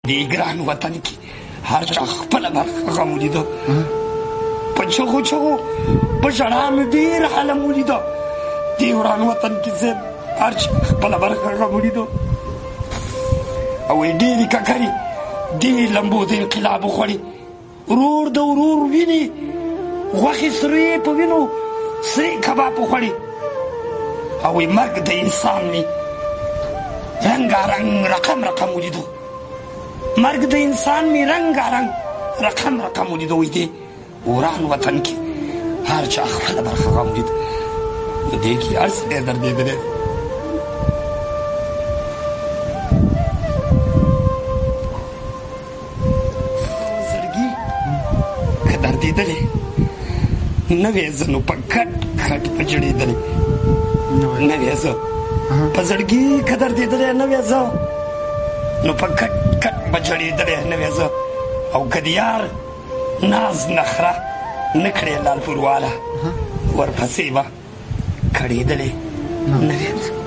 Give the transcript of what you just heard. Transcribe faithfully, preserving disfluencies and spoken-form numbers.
دې ګران وطن کې هر چا خپله برخه غم ولیده، په چغو چغو په ژړا مې ډېر عالم ولیده. دې وران وطن کې زه هر چا خپله برخه غم ولیده. او ډېرې ککرې دې لمبو د انقلاب وخوړې، ورور د ورور وینې غوښې سرې په وینو سرې کباب وخوړې. او مرګ د انسان مې رنګارنګ رقم رقم ولیدو، مرګ د انسان مې رنګارنګ رقم رقم ولیدو. وایي دې وران وطن کې هر چا خپله برخه غم ولید. نو دې کې هر څه ډېر دردېدلی. زړګي که دردېدلی نه وې زه نو په کټ کټ په جړېدلی، نه وې زه په زړګي که دردېدلی نه وې زه نو په کټ کټ به جړېدلی نه وې زه. او که د یار ناز نخره نه کړې لالپورواله ورپسې به کړېدلی نه وې زه.